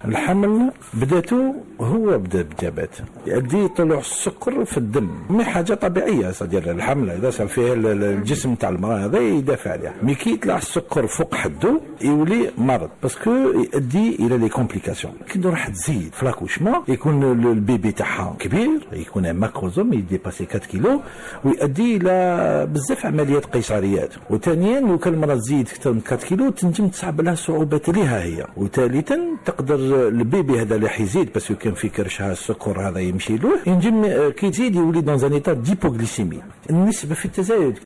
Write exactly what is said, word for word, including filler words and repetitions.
الحمل بداتو هو بدا بالديابات، يؤدي طلوع السكر في الدم، مي حاجه طبيعيه. صدير الحمل اذا صار فيه الجسم تاع المراه هذا يدافع عليها، مي كي يطلع السكر فوق حده يولي مرض، باسكو يؤدي الى لي كومبليكاسيون. كي راح تزيد في لاكوشمون يكون البيبي تاعها كبير، يكون ماكروزوم يديباسي أربعة كيلو، ويؤدي الى بزاف عمليات قيصريات. وثانيا لو كان المراه تزيد اكثر من أربعة كيلو تنجم تصعب لها صعوبات ليها هي. وثالثا تقدر البيبي هذا اللي حيزيد باسكو كان في كرشها السكر هذا يمشي له، ينجم كي يزيد يولي دون ان ايتا ديبوغليسيمي. النسبه في التزايد